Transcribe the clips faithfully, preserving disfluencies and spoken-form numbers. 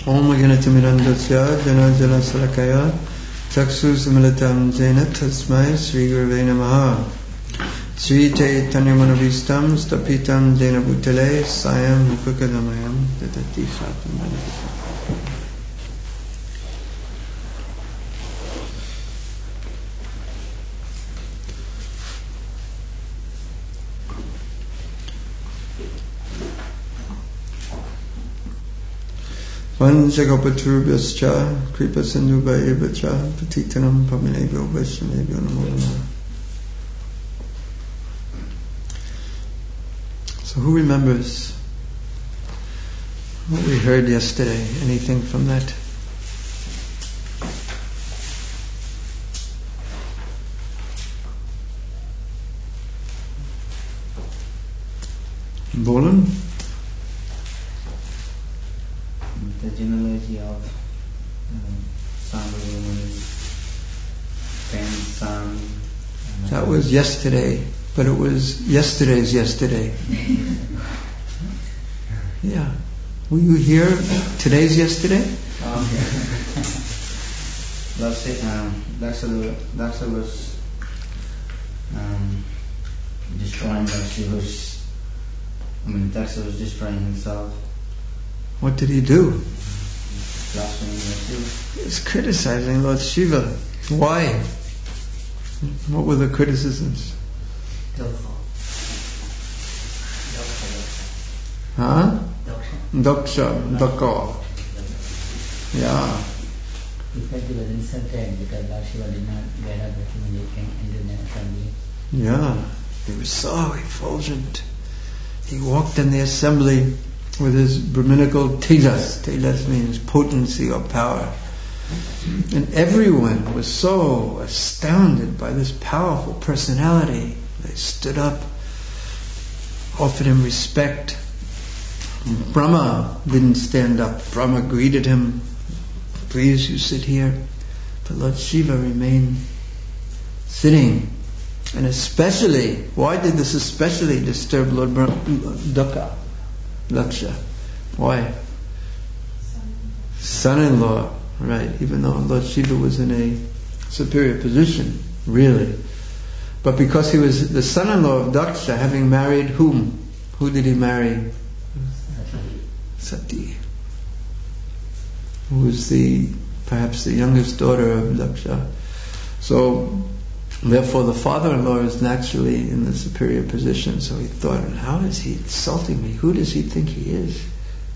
Om Ganatimirandasya Jana Jana Salakaya Chaksus Militam Jena Tasmai Sri Gurave Namaha Sri Chaitanya Manavistam Stapitam Jena Bhutale Sayam Mukakadamayam Tatati Satam Manavita. Vanjagapaturvyascha kripa sindhuva evacha patitanam pavanebhyo vaishnavebhyo namo namaha. So who remembers what we heard yesterday? Anything from that? Bolan? The genealogy of um, Sambhavi, son. That was yesterday, but it was yesterday's yesterday. Yeah. Were you here today's yesterday? Um, Daksha, Daksha was um, destroying Daksha was, I mean, Daksha was destroying himself. What did he do? Blaspheming. He's criticizing Lord Shiva. Why? What were the criticisms? Huh? Daksha. Daksha. Yeah. He felt he was insulted because Lord Shiva did not get up when he came into the assembly. Yeah. He was so effulgent. He walked in the assembly with his Brahminical tejas. Tejas means potency or power. And everyone was so astounded by this powerful personality. They stood up, offered him respect. Brahma didn't stand up. Brahma greeted him. Please, you sit here. But Lord Shiva remained sitting. And especially, why did this especially disturb Lord Brahma? Daksha. Daksha. Why? Son-in-law. Right. Even though Lord Shiva was in a superior position, really. But because he was the son-in-law of Daksha, having married whom? Who did he marry? Sati. Who was the, perhaps the youngest daughter of Daksha. So, therefore the father-in-law is naturally in the superior position. So he thought, how is he insulting me? Who does he think he is?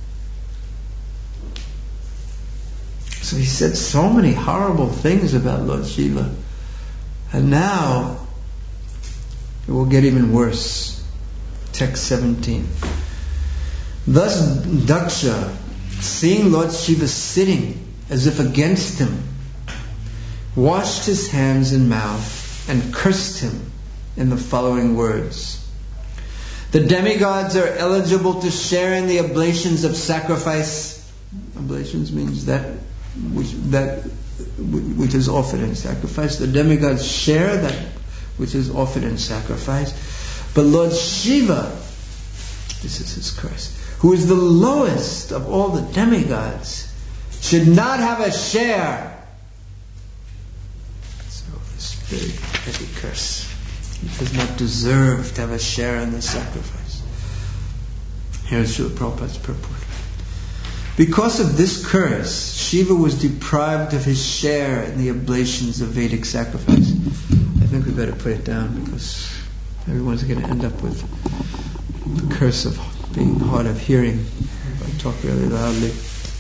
So he said so many horrible things about Lord Shiva. And now it will get even worse. Text seventeen. Thus Daksha, seeing Lord Shiva sitting as if against him, washed his hands and mouth and cursed him in the following words. The demigods are eligible to share in the oblations of sacrifice. Oblations means that which, that which is offered in sacrifice. The demigods share that which is offered in sacrifice. But Lord Shiva, this is his curse, who is the lowest of all the demigods, should not have a share. So this very heavy curse. He does not deserve to have a share in the sacrifice. Here's Srila Prabhupada's purport. Because of this curse, Shiva was deprived of his share in the oblations of Vedic sacrifice. I think we better put it down because everyone's going to end up with the curse of being hard of hearing if I talk really loudly.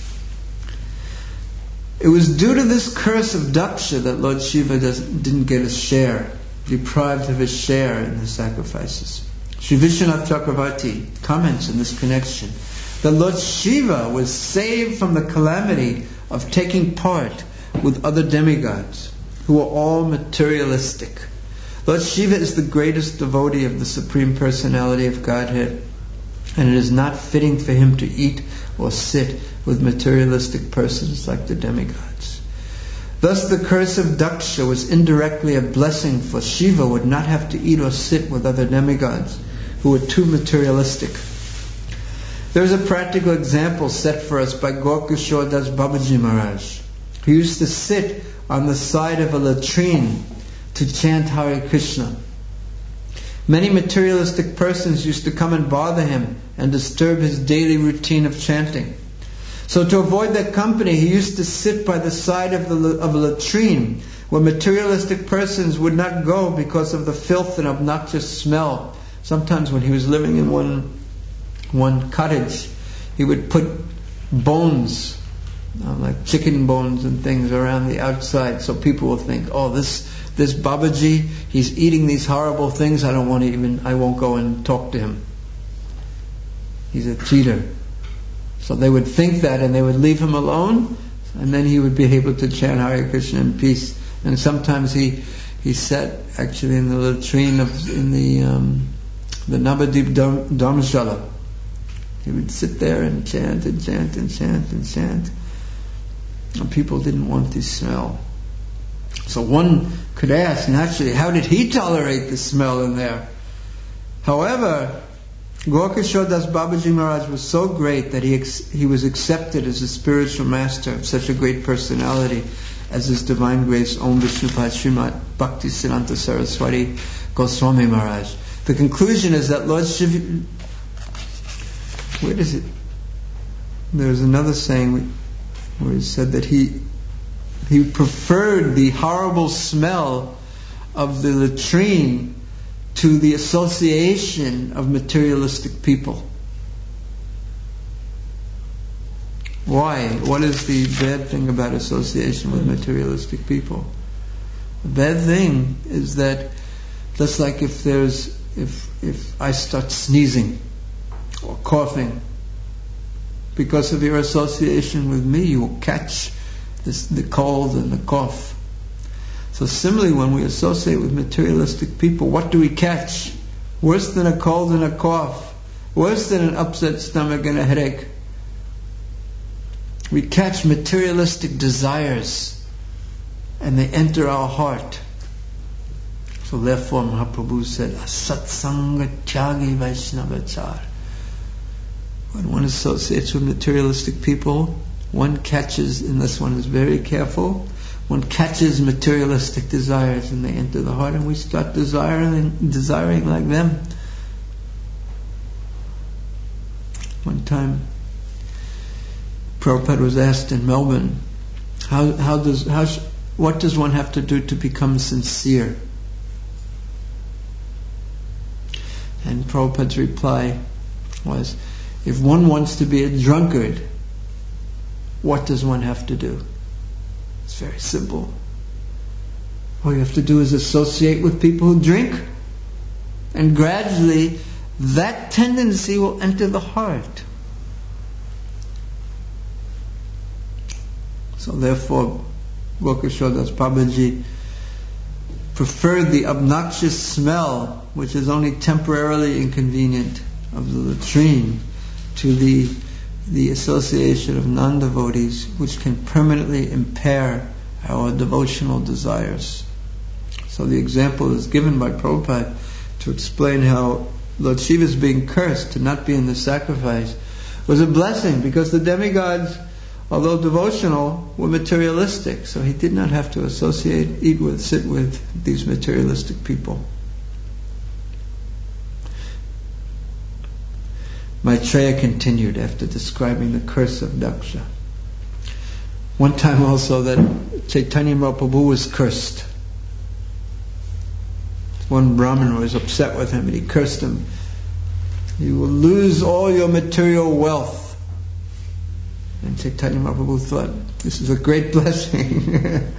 It was due to this curse of Daksha that Lord Shiva does, didn't get his share, deprived of his share in the sacrifices. Sri Vishwanath Chakravarti comments in this connection that Lord Shiva was saved from the calamity of taking part with other demigods who are all materialistic. Lord Shiva is the greatest devotee of the Supreme Personality of Godhead, and it is not fitting for him to eat or sit with materialistic persons like the demigods. Thus the curse of Daksha was indirectly a blessing, for Shiva would not have to eat or sit with other demigods who were too materialistic. There's a practical example set for us by Gaurkishore Das Babaji Maharaj, who used to sit on the side of a latrine to chant Hare Krishna. Many materialistic persons used to come and bother him and disturb his daily routine of chanting. So to avoid that company, he used to sit by the side of, the, of a latrine where materialistic persons would not go because of the filth and obnoxious smell. Sometimes when he was living in one one cottage, he would put bones, uh, like chicken bones and things around the outside, so people will think, oh, this this Babaji, he's eating these horrible things, I don't want to even, I won't go and talk to him. He's a cheater. So they would think that and they would leave him alone, and then he would be able to chant Hare Krishna in peace. And sometimes he he sat actually in the latrine of in the um, the Navadip Dharmashala. He would sit there and chant and chant and chant and chant. And people didn't want the smell. So one could ask, naturally, how did he tolerate the smell in there? However, Gaurkishore Das Babaji Maharaj was so great that he ex- he was accepted as a spiritual master of such a great personality as His Divine Grace Om Vishnupad Srimad Bhakti Siddhanta Saraswati Goswami Maharaj. The conclusion is that Lord Shiva... Where is it? There's another saying where he said that he he preferred the horrible smell of the latrine to the association of materialistic people. Why? What is the bad thing about association with materialistic people? The bad thing is that just like if there's if if I start sneezing or coughing, because of your association with me, you will catch this, the cold and the cough. So similarly, when we associate with materialistic people, what do we catch? Worse than a cold and a cough, worse than an upset stomach and a headache. We catch materialistic desires, and they enter our heart. So therefore Mahaprabhu said, Asatsanga Tyagi Vaishnavachar. When one associates with materialistic people, one catches, unless one is very careful, one catches materialistic desires and they enter the heart, and we start desiring, desiring like them. One time, Prabhupada was asked in Melbourne, how, how does, how, what does one have to do to become sincere? And Prabhupada's reply was, if one wants to be a drunkard, what does one have to do? It's very simple. All you have to do is associate with people who drink, and gradually that tendency will enter the heart. So therefore, Gaurkishore Das Babaji preferred the obnoxious smell, which is only temporarily inconvenient, of the latrine, to the the association of non-devotees, which can permanently impair our devotional desires. So the example is given by Prabhupada to explain how Lord Shiva's being cursed to not be in the sacrifice was a blessing, because the demigods, although devotional, were materialistic, so he did not have to associate, eat with, sit with these materialistic people. Maitreya continued after describing the curse of Daksha. One time also that Chaitanya Mahaprabhu was cursed. One Brahmin was upset with him and he cursed him. You will lose all your material wealth. And Chaitanya Mahaprabhu thought, this is a great blessing.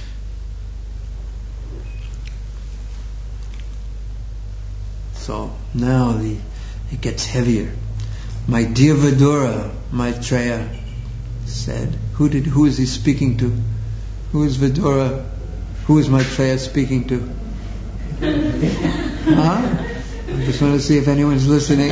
So now the it gets heavier. My dear Vidura, Maitreya said. Who did? Who is he speaking to? Who is Vidura? Who is Maitreya speaking to? Huh? I just want to see if anyone's listening.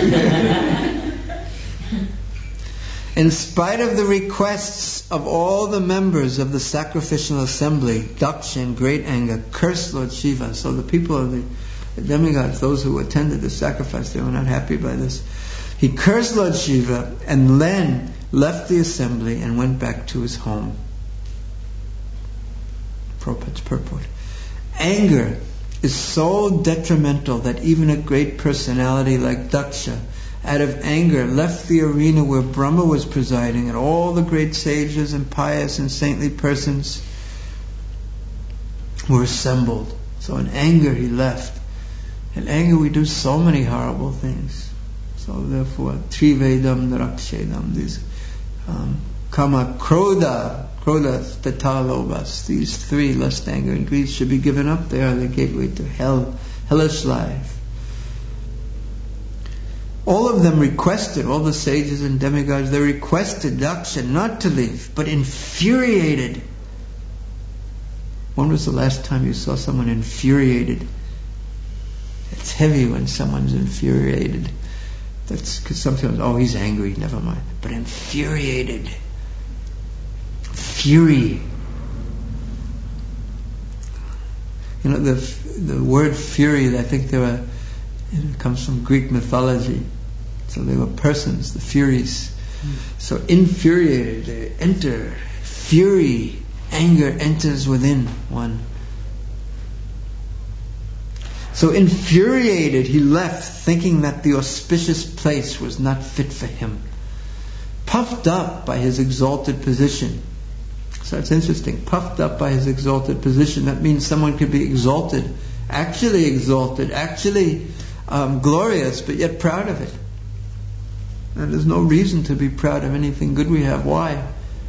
In spite of the requests of all the members of the sacrificial assembly, Daksha in great anger cursed Lord Shiva. So the people of the, the demigods, those who attended the sacrifice, they were not happy by this. He cursed Lord Shiva and then left the assembly and went back to his home. Prabhupada's purport. Anger is so detrimental that even a great personality like Daksha, out of anger, left the arena where Brahma was presiding and all the great sages and pious and saintly persons were assembled. So in anger he left. In anger we do so many horrible things. So therefore, Trivedam Narakshedam, these um, Kama, Krodha, Krodha, Tata, Lobhas, these three, lust, anger and greed, should be given up. They are the gateway to hell, hellish life. All of them requested, all the sages and demigods, they requested Daksha not to leave, but infuriated. When was the last time you saw someone infuriated? It's heavy when someone's infuriated. That's because sometimes, oh, he's angry, never mind. But infuriated. Fury. You know, the the word fury, I think there were, it comes from Greek mythology. So they were persons, the Furies. Mm. So infuriated, they enter. Fury, anger enters within one. So infuriated, he left, thinking that the auspicious place was not fit for him. Puffed up by his exalted position. So it's interesting. Puffed up by his exalted position. That means someone could be exalted, actually exalted, actually um, glorious, but yet proud of it. And there's no reason to be proud of anything good we have. Why?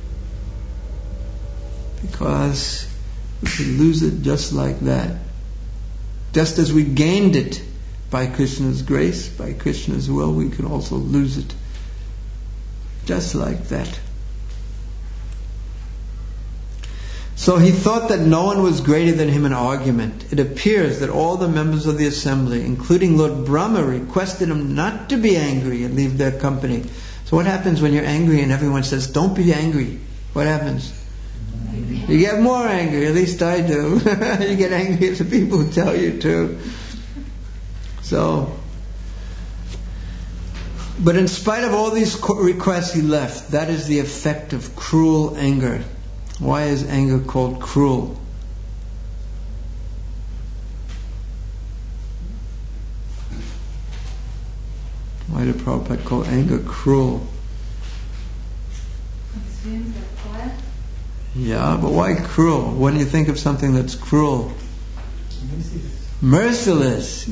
Because we could lose it just like that. Just as we gained it by Krishna's grace, by Krishna's will, we can also lose it. Just like that. So he thought that no one was greater than him in argument. It appears that all the members of the assembly, including Lord Brahma, requested him not to be angry and leave their company. So what happens when you're angry and everyone says, don't be angry? What happens? You get more angry, at least I do. You get angry at the people who tell you to. So, but in spite of all these requests, he left. That is the effect of cruel anger. Why is anger called cruel? Why did Prabhupada call anger cruel? Consumes like fire. Yeah, but why cruel? When you think of something that's cruel? Merciless.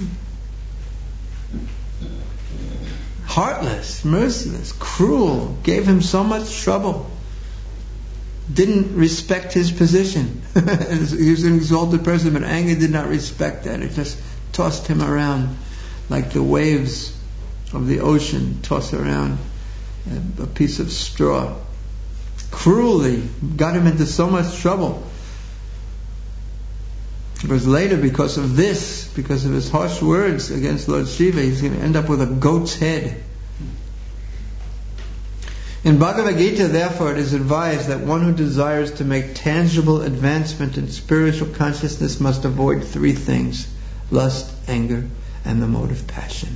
Heartless, merciless, cruel. Gave him so much trouble. Didn't respect his position. He was an exalted person, but anger did not respect that. It just tossed him around like the waves of the ocean toss around a piece of straw. Cruelly got him into so much trouble. Because later, because of this, because of his harsh words against Lord Shiva, he's going to end up with a goat's head. In Bhagavad Gita, therefore, it is advised that one who desires to make tangible advancement in spiritual consciousness must avoid three things: lust, anger, and the mode of passion.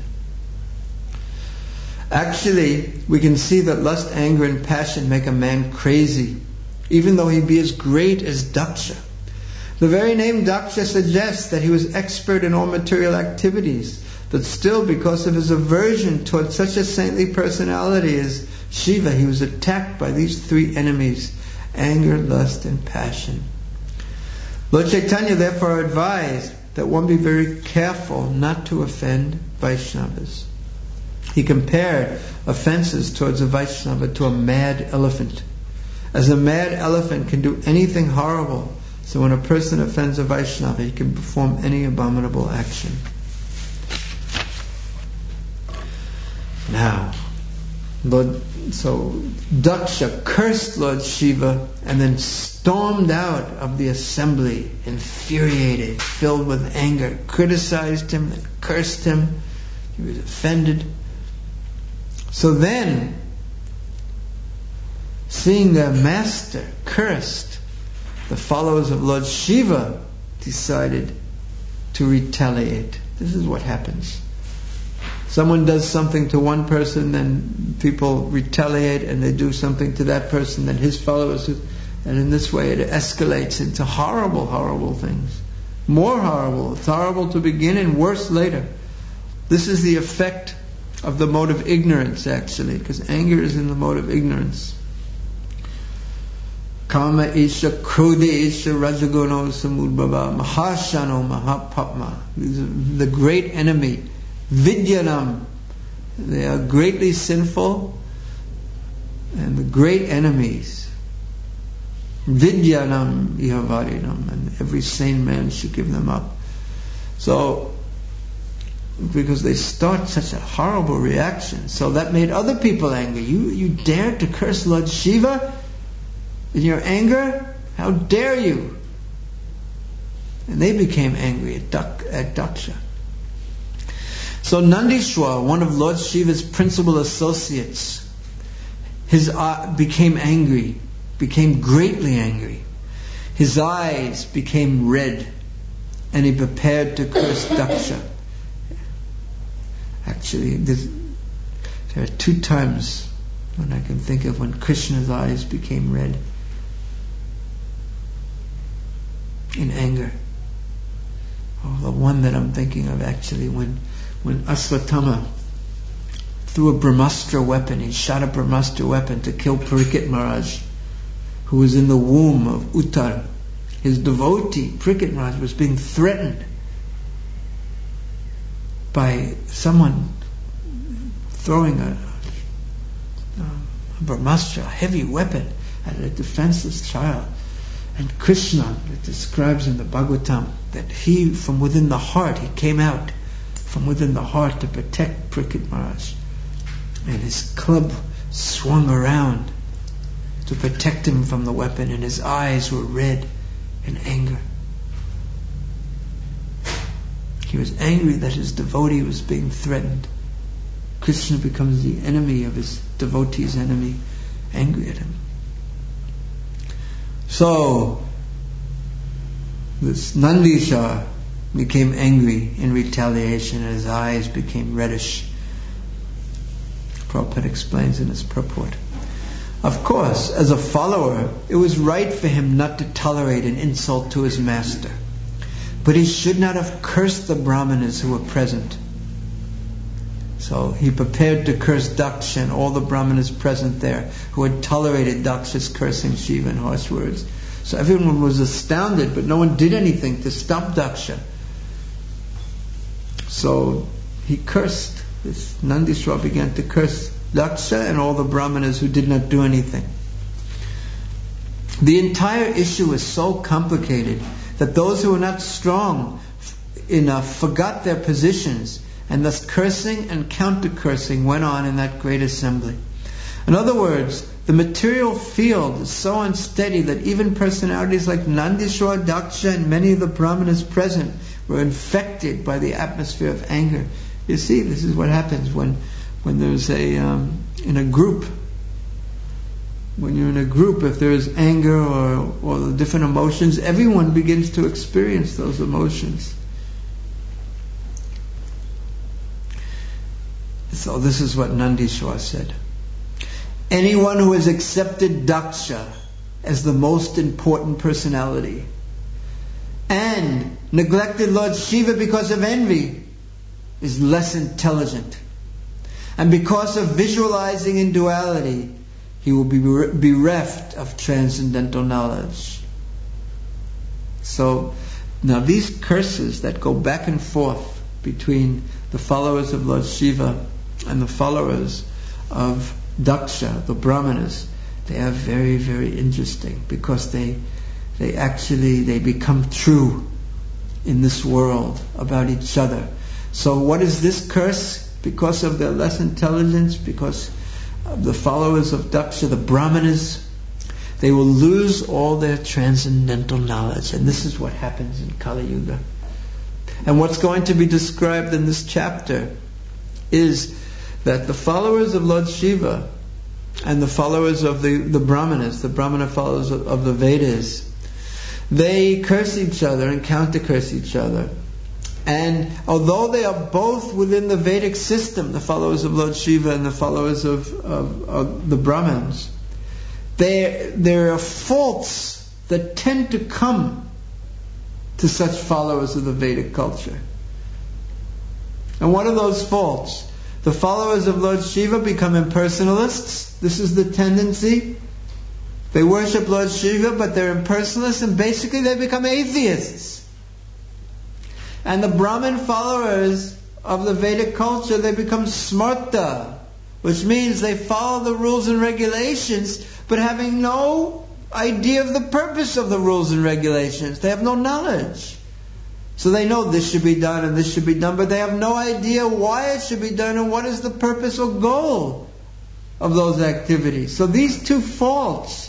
Actually, we can see that lust, anger, and passion make a man crazy, even though he be as great as Daksha. The very name Daksha suggests that he was expert in all material activities, but still, because of his aversion towards such a saintly personality as Shiva, he was attacked by these three enemies: anger, lust, and passion. Lord Chaitanya therefore advised that one be very careful not to offend Vaishnavas. He compared offenses towards a Vaishnava to a mad elephant. As a mad elephant can do anything horrible, so when a person offends a Vaishnava, he can perform any abominable action. Now, Lord, so Daksha cursed Lord Shiva and then stormed out of the assembly, infuriated, filled with anger, criticized him and cursed him. He was offended. So then, seeing their master cursed, the followers of Lord Shiva decided to retaliate. This is what happens. Someone does something to one person, then people retaliate and they do something to that person, then his followers, and in this way it escalates into horrible, horrible things. More horrible. It's horrible to begin and worse later. This is the effect of the mode of ignorance, actually, because anger is in the mode of ignorance. Kama isha, krodha isha, rajaguno samudbhava, mahashano mahapapma. These are the great enemy. Vidyanam. They are greatly sinful and the great enemies. Vidyanam ihavarinam. And every sane man should give them up. So, because they start such a horrible reaction. So that made other people angry. You, you dared to curse Lord Shiva in your anger? How dare you? And they became angry at, Dak, at Daksha. So Nandishwar, one of Lord Shiva's principal associates, his uh, became angry, became greatly angry. His eyes became red, and he prepared to curse Daksha. Actually, there are two times when I can think of when Krishna's eyes became red in anger. Oh, the one that I'm thinking of actually when when Aswatthama threw a Brahmastra weapon, he shot a Brahmastra weapon to kill Parikshit Maharaj, who was in the womb of Uttar. His devotee, Parikshit Maharaj, was being threatened by someone throwing a, a Brahmastra, a heavy weapon, at a defenseless child. And Krishna, it describes in the Bhagavatam, that he, from within the heart, he came out from within the heart to protect Parikshit Maharaj. And his club swung around to protect him from the weapon, and his eyes were red in anger. He was angry that his devotee was being threatened. Krishna becomes the enemy of his devotee's enemy, angry at him. So, this Nandishwar became angry in retaliation, and his eyes became reddish. Prabhupada explains in his purport. Of course, as a follower, it was right for him not to tolerate an insult to his master. But he should not have cursed the Brahmanas who were present. So he prepared to curse Daksha and all the Brahmanas present there who had tolerated Daksha's cursing Shiva in harsh words. So everyone was astounded, but no one did anything to stop Daksha. So he cursed. This Nandishwar began to curse Daksha and all the Brahmanas who did not do anything. The entire issue is so complicated that those who were not strong enough forgot their positions, and thus cursing and counter-cursing went on in that great assembly. In other words, the material field is so unsteady that even personalities like Nandishwar, Daksha, and many of the Brahmanas present were infected by the atmosphere of anger. You see, this is what happens when, when there's a um, in a group. When you're in a group, if there is anger or, or the different emotions, everyone begins to experience those emotions. So this is what Nandishwar said. Anyone who has accepted Daksha as the most important personality and neglected Lord Shiva because of envy is less intelligent. And because of visualizing in duality, he will be bereft of transcendental knowledge. So, now these curses that go back and forth between the followers of Lord Shiva and the followers of Daksha, the Brahmanas, they are very, very interesting because they they actually they become true in this world about each other. So what is this curse? Because of their less intelligence, because of the followers of Daksha, the Brahmanas, they will lose all their transcendental knowledge. And this is what happens in Kali Yuga. And what's going to be described in this chapter is that the followers of Lord Shiva and the followers of the, the Brahmanas, the Brahmana followers of, of the Vedas, they curse each other and counter-curse each other. And although they are both within the Vedic system, the followers of Lord Shiva and the followers of, of, of the Brahmins, there, there are faults that tend to come to such followers of the Vedic culture. And what are those faults? The followers of Lord Shiva become impersonalists. This is the tendency. They worship Lord Shiva, but they're impersonalists, and basically they become atheists. And the Brahmin followers of the Vedic culture, they become smarta, which means they follow the rules and regulations, but having no idea of the purpose of the rules and regulations. They have no knowledge. So they know this should be done and this should be done, but they have no idea why it should be done and what is the purpose or goal of those activities. So these two faults,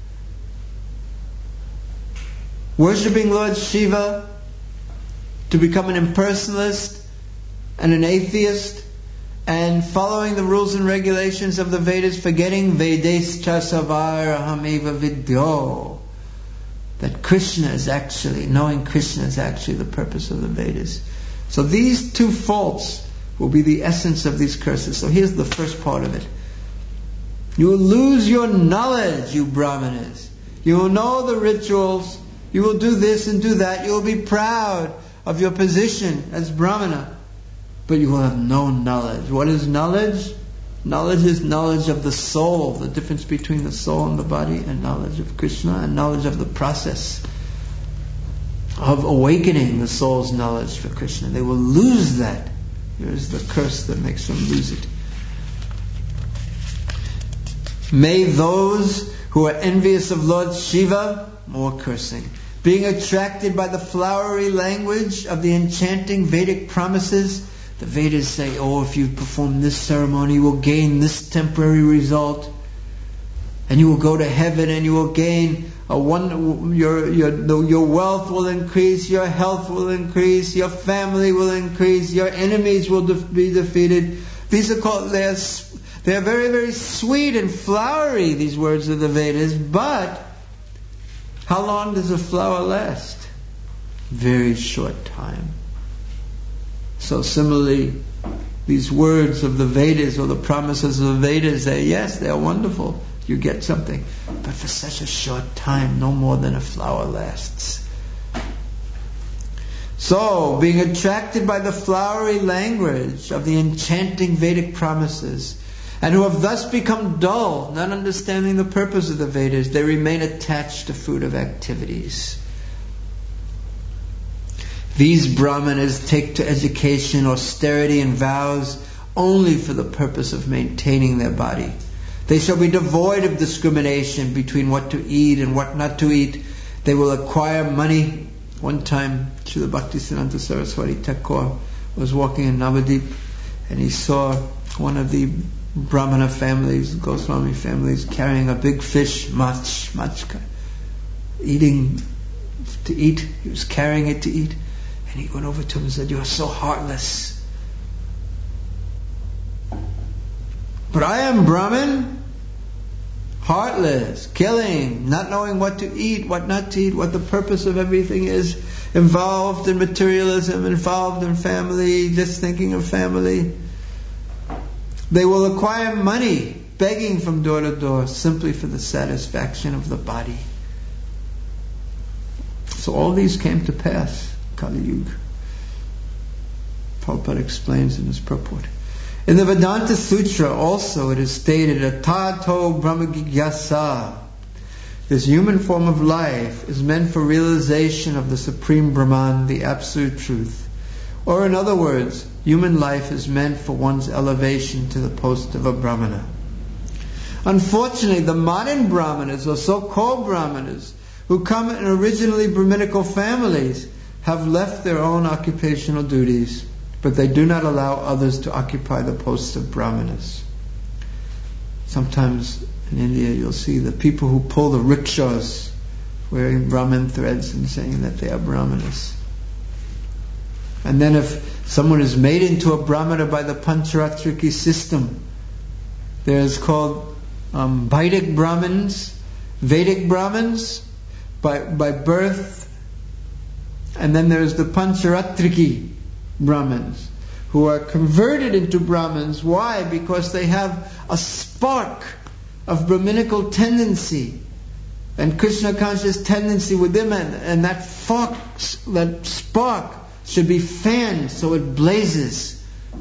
worshipping Lord Shiva to become an impersonalist and an atheist, and following the rules and regulations of the Vedas, forgetting Vedescha Savar Ahameva Vidyo, that Krishna is actually, knowing Krishna is actually the purpose of the Vedas. So these two faults will be the essence of these curses. So here's the first part of it. You will lose your knowledge, you Brahmanas. You will know the rituals. You will do this and do that. You will be proud of your position as Brahmana. But you will have no knowledge. What is knowledge? Knowledge is knowledge of the soul, the difference between the soul and the body, and knowledge of Krishna, and knowledge of the process of awakening the soul's knowledge for Krishna. They will lose that. Here's the curse that makes them lose it. May those who are envious of Lord Shiva, more cursing, being attracted by the flowery language of the enchanting Vedic promises. The Vedas say, oh, if you perform this ceremony, you will gain this temporary result, and you will go to heaven, and you will gain a one. Your your your wealth will increase, your health will increase, your family will increase, your enemies will de- be defeated. These are called. They are they are very very sweet and flowery. These words of the Vedas, but how long does a flower last? Very short time. So similarly, these words of the Vedas or the promises of the Vedas, they yes, they are wonderful. You get something. But for such a short time, no more than a flower lasts. So, being attracted by the flowery language of the enchanting Vedic promises, and who have thus become dull, not understanding the purpose of the Vedas, they remain attached to fruitive activities. These Brahmanas take to education, austerity and vows only for the purpose of maintaining their body. They shall be devoid of discrimination between what to eat and what not to eat. They will acquire money. One time, Srila Bhaktisiddhanta Saraswati Thakur was walking in Navadip, and he saw one of the Brahmana families, Goswami families, carrying a big fish, mach, machka, eating to eat. He was carrying it to eat. And he went over to him and said, "You are so heartless." But I am Brahmin, heartless, killing, not knowing what to eat, what not to eat, what the purpose of everything is, involved in materialism, involved in family, just thinking of family. They will acquire money, begging from door to door, simply for the satisfaction of the body. So all these came to pass. Kali Yuga. Prabhupada explains in his purport. In the Vedanta Sutra also it is stated, Atato Brahmagigyasa. This human form of life is meant for realization of the Supreme Brahman, the Absolute Truth. Or in other words, human life is meant for one's elevation to the post of a Brahmana. Unfortunately, the modern Brahmanas, or so-called Brahmanas, who come in originally Brahminical families, have left their own occupational duties, but they do not allow others to occupy the posts of Brahmanas. Sometimes in India you'll see the people who pull the rickshaws wearing Brahmin threads and saying that they are Brahmanas. And then if someone is made into a Brahmana by the Pancharatriki system, there's called um, Vedic Brahmins, Vedic Brahmins, by, by birth. And then there's the Pancharatriki, Brahmins who are converted into Brahmins. Why? Because they have a spark of Brahminical tendency and Krishna conscious tendency within them, and that fox, that spark should be fanned so it blazes.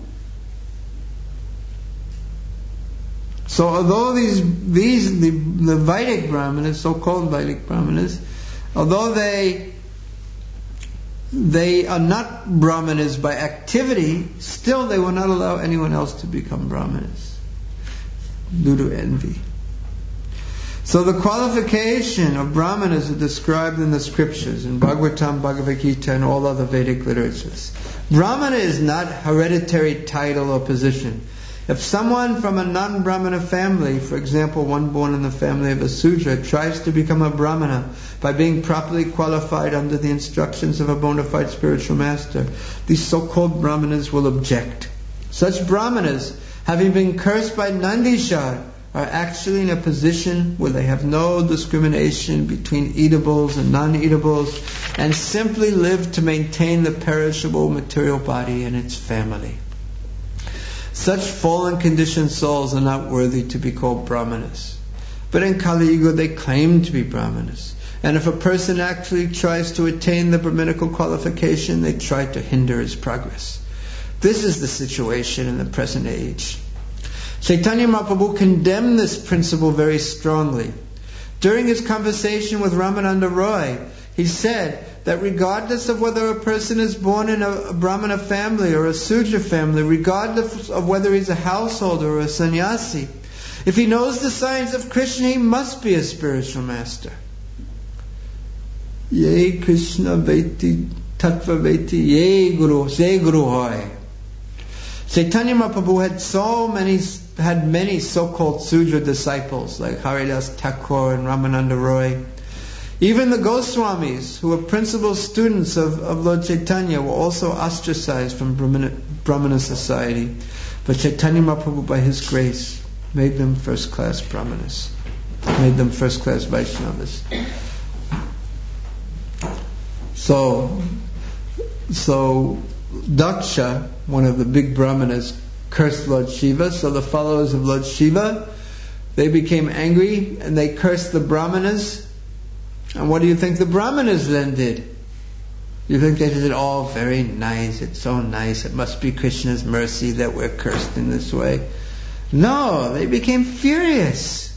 So although these these the, the Vedic Brahmanas, so-called Vedic Brahmanas, although they they are not Brahmanas by activity, still they will not allow anyone else to become Brahmanas due to envy. So the qualification of Brahmanas are described in the scriptures, in Bhagavatam, Bhagavad Gita, and all other Vedic literatures. Brahmana is not hereditary title or position. If someone from a non-Brahmana family, for example, one born in the family of a Sudra, tries to become a Brahmana by being properly qualified under the instructions of a bona fide spiritual master, these so-called Brahmanas will object. Such Brahmanas, having been cursed by Nandishwar, are actually in a position where they have no discrimination between eatables and non-eatables, and simply live to maintain the perishable material body and its family. Such fallen conditioned souls are not worthy to be called Brahmanas. But in Kali Yuga they claim to be Brahmanas. And if a person actually tries to attain the Brahminical qualification, they try to hinder his progress. This is the situation in the present age. Chaitanya Mahaprabhu condemned this principle very strongly. During his conversation with Ramananda Roy, he said that regardless of whether a person is born in a Brahmana family or a Sudra family, regardless of whether he's a householder or a sannyasi, if he knows the signs of Krishna, he must be a spiritual master. Ye Krishna veti tattva veti ye guru, se guru hoy. Chaitanya Mahaprabhu had so many, had many so-called Sudra disciples like Haridas Thakur and Ramananda Roy. Even the Goswamis, who were principal students of, of Lord Chaitanya, were also ostracized from Brahmana, Brahmana society. But Chaitanya Mahaprabhu, by his grace, made them first-class Brahmanas, made them first-class Vaishnavas. So, so Daksha, one of the big Brahmanas, cursed Lord Shiva. So the followers of Lord Shiva, they became angry and they cursed the Brahmanas. And what do you think the Brahmanas then did? You think they said, oh, very nice, it's so nice, it must be Krishna's mercy that we're cursed in this way. No, they became furious.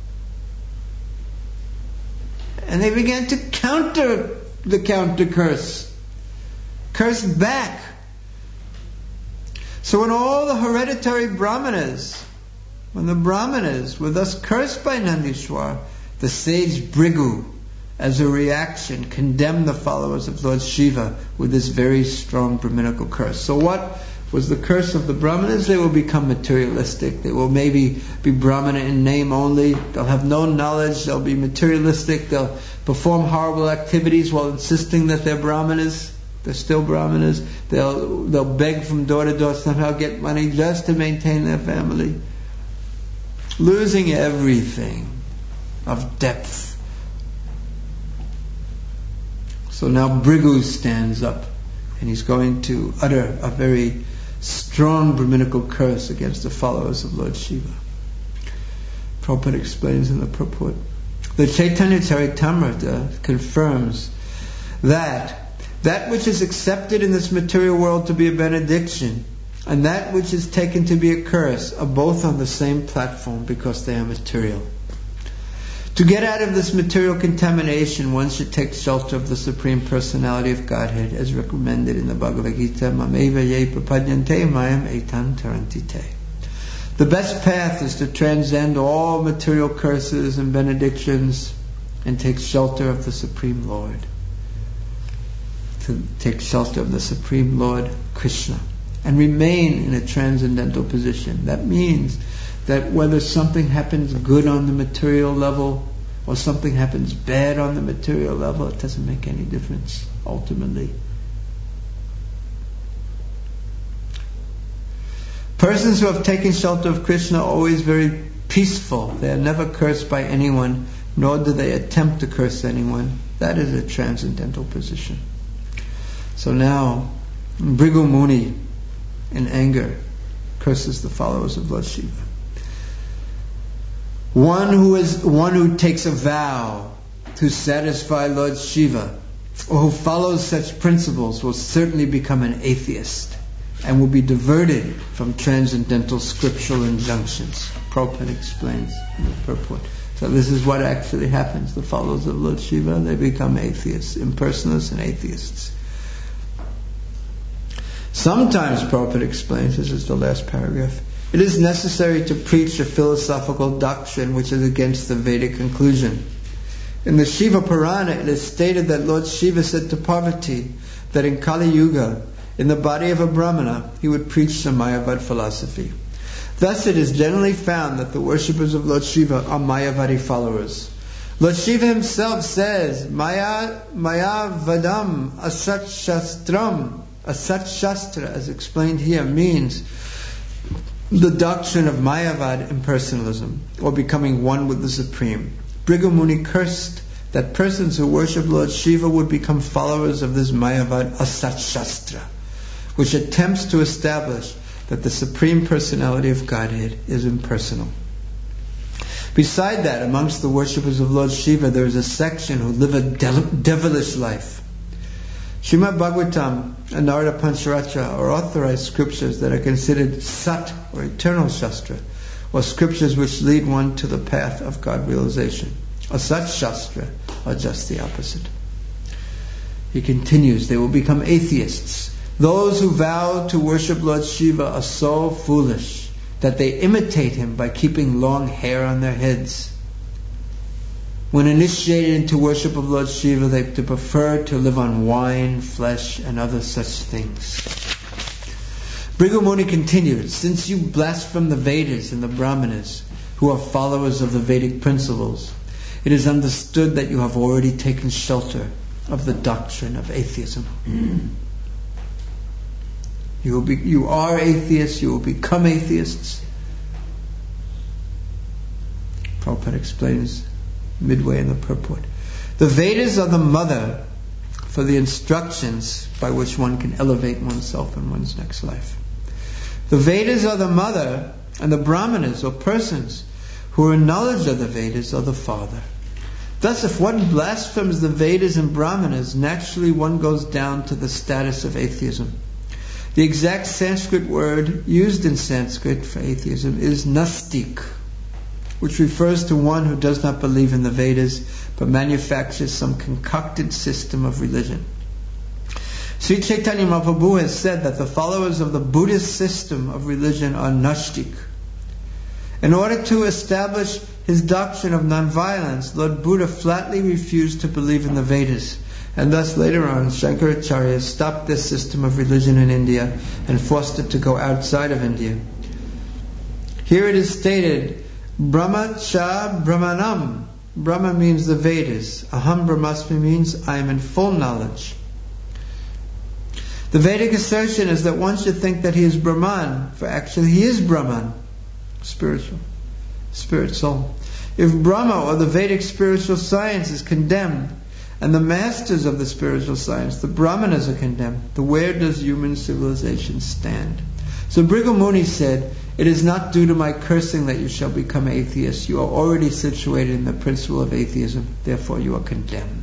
And they began to counter the counter curse. Curse back. So when all the hereditary Brahmanas, when the Brahmanas were thus cursed by Nandishwar, the sage Bhrigu, as a reaction, condemned the followers of Lord Shiva with this very strong Brahminical curse. So what was the curse of the Brahmanas? They will become materialistic. They will maybe be Brahmana in name only. They'll have no knowledge. They'll be materialistic. They'll perform horrible activities while insisting that they're Brahmanas. They're still Brahmanas. They'll they'll beg from door to door, somehow get money just to maintain their family. Losing everything of depth. So now Bhrigu stands up and he's going to utter a very strong Brahminical curse against the followers of Lord Shiva. Prabhupada explains in the purport. The Chaitanya Charitamrita confirms that that which is accepted in this material world to be a benediction and that which is taken to be a curse are both on the same platform because they are material. To get out of this material contamination, one should take shelter of the Supreme Personality of Godhead, as recommended in the Bhagavad Gita, Mameva ye prapadyante mayam etam tarantite. The best path is to transcend all material curses and benedictions and take shelter of the Supreme Lord. To take shelter of the Supreme Lord Krishna and remain in a transcendental position. That means that whether something happens good on the material level or something happens bad on the material level, it doesn't make any difference ultimately. Persons who have taken shelter of Krishna are always very peaceful. They are never cursed by anyone, nor do they attempt to curse anyone. That is a transcendental position. So now Bhrigu Muni, in anger, curses the followers of Lord Shiva. One who is one who takes a vow to satisfy Lord Shiva, or who follows such principles, will certainly become an atheist and will be diverted from transcendental scriptural injunctions. Prabhupada explains in the purport. So this is what actually happens. The followers of Lord Shiva, they become atheists, impersonalists and atheists. Sometimes, Prabhupada explains, this is the last paragraph, it is necessary to preach a philosophical doctrine which is against the Vedic conclusion. In the Shiva Purana, it is stated that Lord Shiva said to Parvati that in Kali Yuga, in the body of a Brahmana, he would preach some Mayavad philosophy. Thus it is generally found that the worshippers of Lord Shiva are Mayavadi followers. Lord Shiva himself says, Maya, Maya Vadam Asat Shastram. Asat Shastra, as explained here, means the doctrine of Mayavad impersonalism, or becoming one with the Supreme. Bhrigu Muni cursed that persons who worship Lord Shiva would become followers of this Mayavad Asat Shastra, which attempts to establish that the Supreme Personality of Godhead is impersonal. Beside that, amongst the worshippers of Lord Shiva, there is a section who live a de- devilish life. Srimad Bhagavatam and Narada Pancharatra are authorized scriptures that are considered Sat, or eternal Shastra, or scriptures which lead one to the path of God realization. Asat Shastra are just the opposite. He continues, they will become atheists. Those who vow to worship Lord Shiva are so foolish that they imitate him by keeping long hair on their heads. When initiated into worship of Lord Shiva, they prefer to live on wine, flesh, and other such things. Bhrigu Muni continued, since you blaspheme the Vedas and the Brahmanas, who are followers of the Vedic principles, it is understood that you have already taken shelter of the doctrine of atheism. You will be, you are atheists, you will become atheists. Prabhupada explains midway in the purport. The Vedas are the mother for the instructions by which one can elevate oneself in one's next life. The Vedas are the mother, and the Brahmanas, or persons who are in knowledge of the Vedas, are the father. Thus, if one blasphemes the Vedas and Brahmanas, naturally one goes down to the status of atheism. The exact Sanskrit word used in Sanskrit for atheism is nastik, which refers to one who does not believe in the Vedas but manufactures some concocted system of religion. Sri Chaitanya Mahaprabhu has said that the followers of the Buddhist system of religion are nastik. In order to establish his doctrine of nonviolence, Lord Buddha flatly refused to believe in the Vedas, and thus later on Shankaracharya stopped this system of religion in India and forced it to go outside of India. Here it is stated, Brahma cha Brahmanam. Brahma means the Vedas. Aham Brahmasmi means I am in full knowledge. The Vedic assertion is that one should think that he is Brahman, for actually he is Brahman, spiritual, spirit, soul. If Brahma, or the Vedic spiritual science, is condemned, and the masters of the spiritual science, the Brahmanas, are condemned, then where does human civilization stand? So Bhrigu Muni said, it is not due to my cursing that you shall become atheists. You are already situated in the principle of atheism, therefore you are condemned.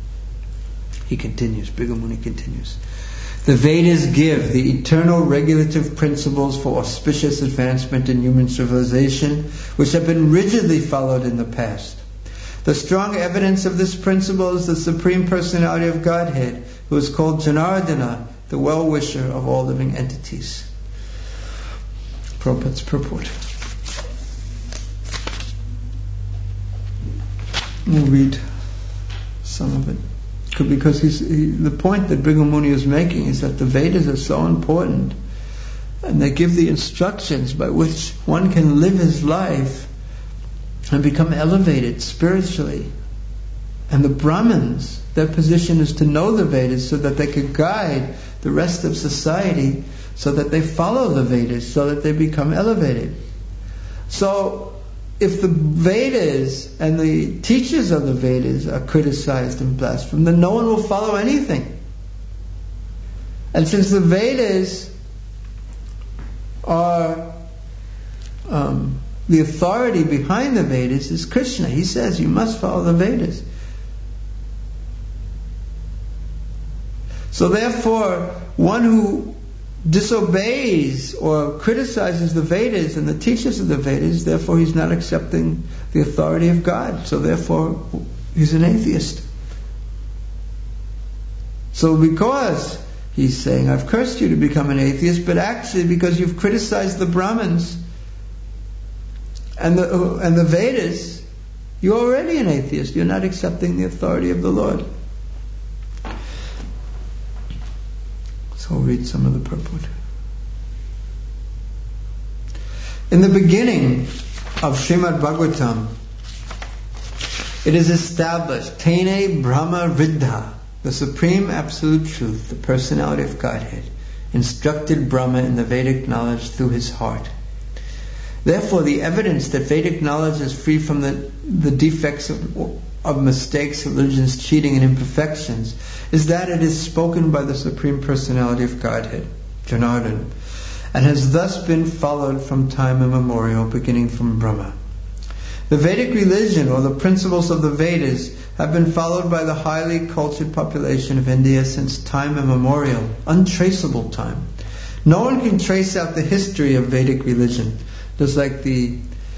He continues, Bhrigu Muni continues. The Vedas give the eternal regulative principles for auspicious advancement in human civilization, which have been rigidly followed in the past. The strong evidence of this principle is the Supreme Personality of Godhead, who is called Janardana, the well-wisher of all living entities. Prabhupada's purport. We'll read some of it. Because he's, he, the point that Bhrigu Muni is making is that the Vedas are so important, and they give the instructions by which one can live his life and become elevated spiritually. And the Brahmins, their position is to know the Vedas so that they can guide the rest of society so that they follow the Vedas, so that they become elevated. So, if the Vedas and the teachers of the Vedas are criticized and blasphemed, then no one will follow anything. And since the Vedas are um, the authority behind the Vedas is Krishna. He says you must follow the Vedas. So therefore, one who disobeys or criticizes the Vedas and the teachers of the Vedas, therefore he's not accepting the authority of God. So therefore he's an atheist. So because he's saying, I've cursed you to become an atheist, but actually because you've criticized the Brahmins and the, and the Vedas, you're already an atheist. You're not accepting the authority of the Lord. So I'll read some of the purport. In the beginning of Srimad Bhagavatam, it is established, Tene Brahma Riddha, the Supreme Absolute Truth, the Personality of Godhead, instructed Brahma in the Vedic knowledge through his heart. Therefore, the evidence that Vedic knowledge is free from the, the defects of, of mistakes, illusions, cheating, and imperfections is that it is spoken by the Supreme Personality of Godhead, Janardhan, and has thus been followed from time immemorial, beginning from Brahma. The Vedic religion, or the principles of the Vedas, have been followed by the highly cultured population of India since time immemorial, untraceable time. No one can trace out the history of Vedic religion, just like the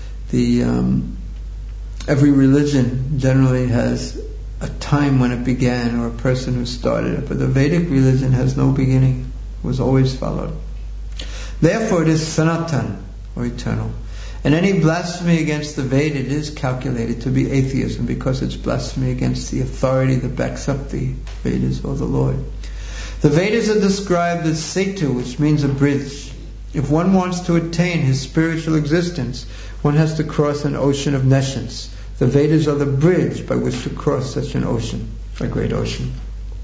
the um, every religion generally has a time when it began or a person who started it, but the Vedic religion has no beginning. It was always followed. Therefore, it is Sanatan, or eternal. And any blasphemy against the Veda is calculated to be atheism, because it's blasphemy against the authority that backs up the Vedas or the Lord. The Vedas are described as Setu, which means a bridge. If one wants to attain his spiritual existence, one has to cross an ocean of nescience. The Vedas are the bridge by which to cross such an ocean, a great ocean.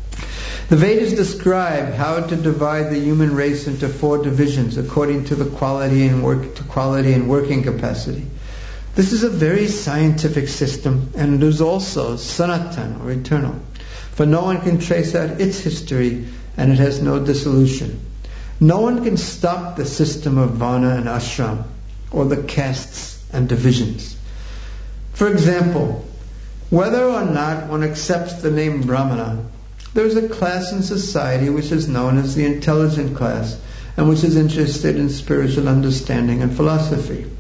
The Vedas describe how to divide the human race into four divisions according to the quality and work to quality and working capacity. This is a very scientific system, and it is also Sanatan, or eternal, for no one can trace out its history, and it has no dissolution. No one can stop the system of Varna and Ashram, or the castes and divisions. For example, whether or not one accepts the name Brahmana, there is a class in society which is known as the intelligent class, and which is interested in spiritual understanding and philosophy.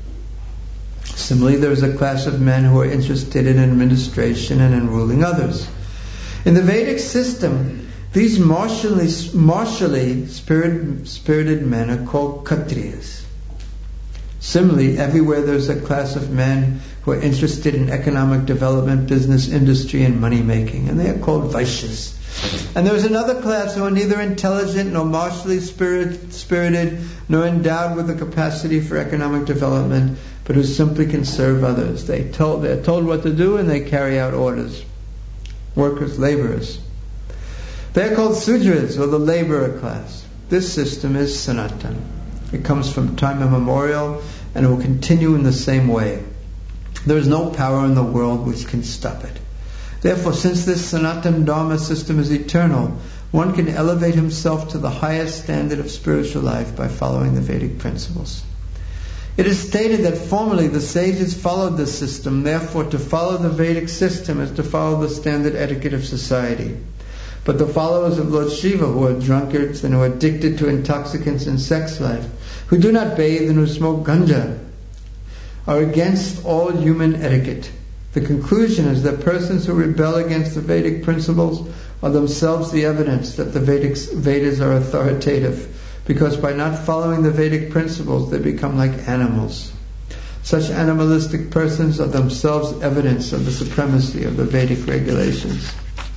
Similarly, there is a class of men who are interested in administration and in ruling others. In the Vedic system, these martially, martially spirit, spirited men are called Kshatriyas. Similarly, everywhere there is a class of men who are interested in economic development, business, industry, and money making, and they are called Vaishyas. And there is another class who are neither intelligent nor martially spirit, spirited, nor endowed with the capacity for economic development, but who simply can serve others. They told, they're told what to do and they carry out orders. Workers, laborers. They're called Sudras, or the laborer class. This system is Sanatan. It comes from time immemorial, and it will continue in the same way. There is no power in the world which can stop it. Therefore, since this Sanatan Dharma system is eternal, one can elevate himself to the highest standard of spiritual life by following the Vedic principles. It is stated that formerly the sages followed this system, therefore to follow the Vedic system is to follow the standard etiquette of society. But the followers of Lord Shiva, who are drunkards and who are addicted to intoxicants and sex life, who do not bathe and who smoke ganja, are against all human etiquette. The conclusion is that persons who rebel against the Vedic principles are themselves the evidence that the Vedic, Vedas are authoritative, because by not following the Vedic principles they become like animals. Such animalistic persons are themselves evidence of the supremacy of the Vedic regulations.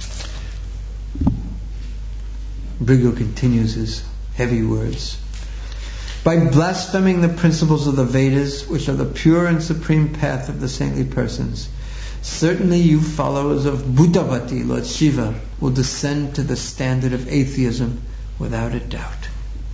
Bhrigu continues his heavy words. By blaspheming the principles of the Vedas, which are the pure and supreme path of the saintly persons, certainly you followers of Bhutavati, Lord Shiva, will descend to the standard of atheism without a doubt.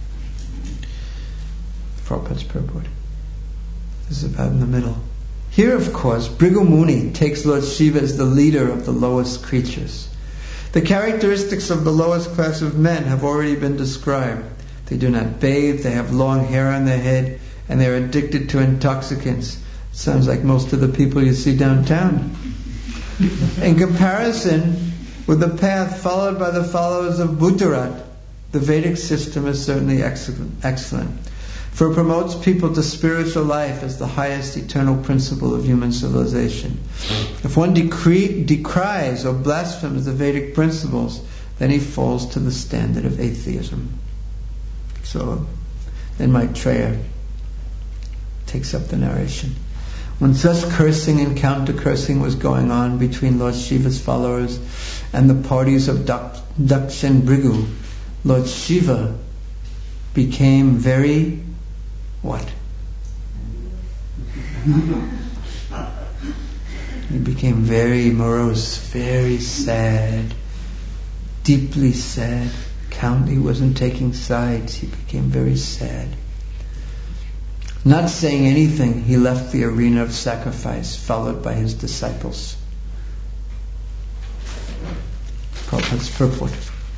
Prabhupada's purport. This is about in the middle. Here, of course, Bhrigu Muni takes Lord Shiva as the leader of the lowest creatures. The characteristics of the lowest class of men have already been described. They do not bathe, they have long hair on their head, and they are addicted to intoxicants. Sounds like most of the people you see downtown. In comparison with the path followed by the followers of Buddharat, the Vedic system is certainly excellent, excellent, for it promotes people to spiritual life as the highest eternal principle of human civilization. If one decree, decries or blasphemes the Vedic principles, then he falls to the standard of atheism. So then Maitreya takes up the narration. When such cursing and counter-cursing was going on between Lord Shiva's followers and the parties of Daksh and Bhrigu, Lord Shiva became very, what? He became very morose, very sad, deeply sad. Count, he wasn't taking sides, he became very sad. Not saying anything, he left the arena of sacrifice, followed by his disciples. Prabhupada's purport.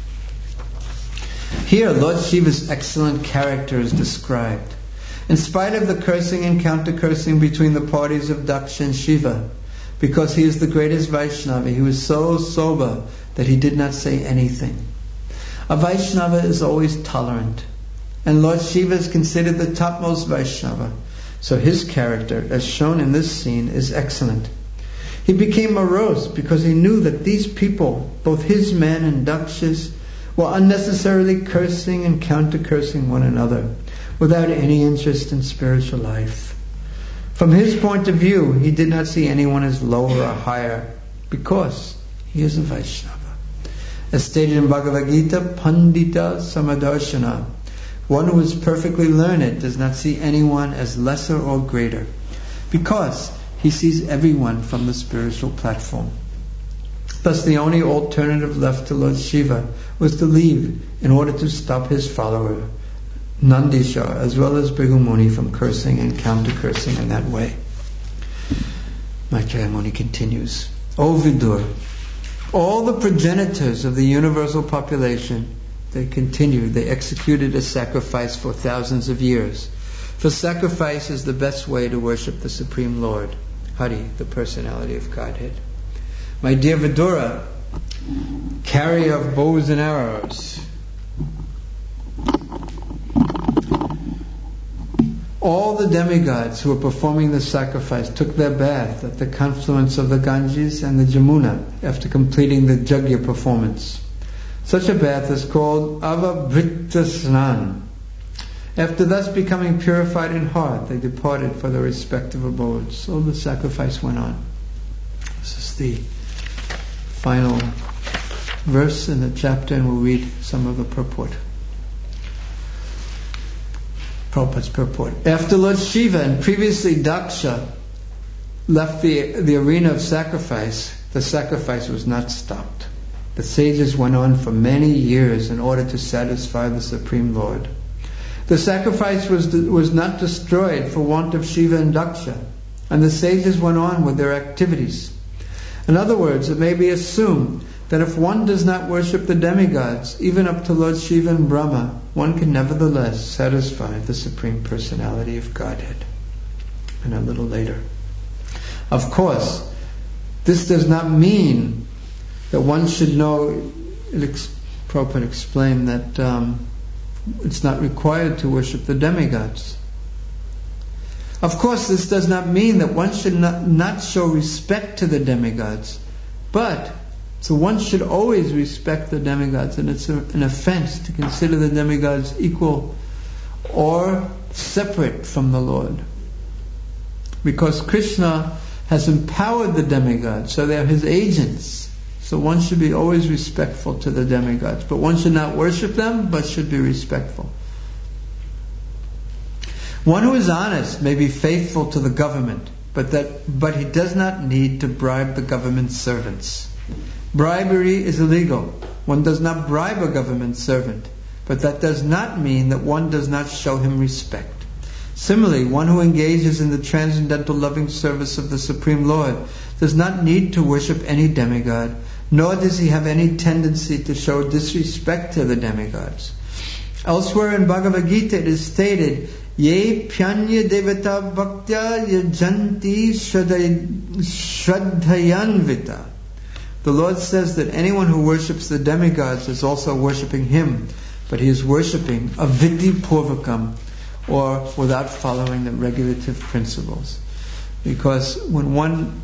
Here, Lord Shiva's excellent character is described. In spite of the cursing and counter-cursing between the parties of Daksh and Shiva, because he is the greatest Vaishnava, he was so sober that he did not say anything. A Vaishnava is always tolerant, and Lord Shiva is considered the topmost Vaishnava, so his character, as shown in this scene, is excellent. He became morose because he knew that these people, both his men and Daksha's, were unnecessarily cursing and counter-cursing one another, without any interest in spiritual life. From his point of view, he did not see anyone as lower or higher, because he is a Vaishnava. As stated in Bhagavad Gita, Pandita Samadarshana, one who is perfectly learned does not see anyone as lesser or greater, because he sees everyone from the spiritual platform. Thus the only alternative left to Lord Shiva was to leave in order to stop his follower, Nandisha, as well as Bhrigu Muni, from cursing and counter-cursing in that way. Maitreya Muni continues, O Vidur, all the progenitors of the universal population, they continued, they executed a sacrifice for thousands of years. For sacrifice is the best way to worship the Supreme Lord, Hari, the personality of Godhead. My dear Vidura, carrier of bows and arrows, all the demigods who were performing the sacrifice took their bath at the confluence of the Ganges and the Jamuna after completing the Yajna performance. Such a bath is called Avabhrita Snan. After thus becoming purified in heart, they departed for their respective abodes. So the sacrifice went on. This is the final verse in the chapter, and we'll read some of the purport. Prabhupada's purport. After Lord Shiva and previously Daksha left the, the arena of sacrifice, the sacrifice was not stopped. The sages went on for many years in order to satisfy the Supreme Lord. The sacrifice was, was not destroyed for want of Shiva and Daksha, and the sages went on with their activities. In other words, it may be assumed that if one does not worship the demigods, even up to Lord Shiva and Brahma, one can nevertheless satisfy the Supreme Personality of Godhead. And a little later. Of course, this does not mean that one should know, Prabhupada explained that um, it's not required to worship the demigods. Of course, this does not mean that one should not, not show respect to the demigods, but so one should always respect the demigods, and it's a, an offense to consider the demigods equal or separate from the Lord. Because Krishna has empowered the demigods, so they're his agents. So one should be always respectful to the demigods, but one should not worship them, but should be respectful. One who is honest may be faithful to the government, but that but he does not need to bribe the government servants. Bribery is illegal. One does not bribe a government servant, but that does not mean that one does not show him respect. Similarly, one who engages in the transcendental loving service of the Supreme Lord does not need to worship any demigod, nor does he have any tendency to show disrespect to the demigods. Elsewhere in Bhagavad Gita it is stated, Ye pyanya devata bhaktya yajanti shraddhayanvita. The Lord says that anyone who worships the demigods is also worshipping him, but he is worshipping avidhi purvakam, or without following the regulative principles. Because when one